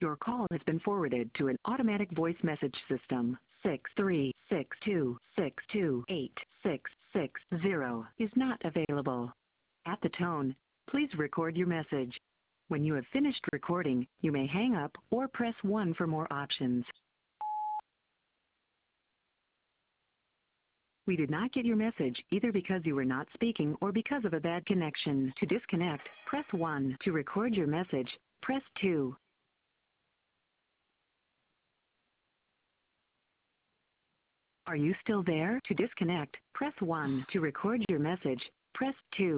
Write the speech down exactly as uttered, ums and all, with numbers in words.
Your call has been forwarded to an automatic voice message system. six three six two six two eight six six zero is not available. At the tone, please record your message. When you have finished recording, you may hang up or press one for more options. We did not get your message either because you were not speaking or because of a bad connection. To disconnect, press one. To record your message, press two. Are you still there? To disconnect, press one. To record your message, press two.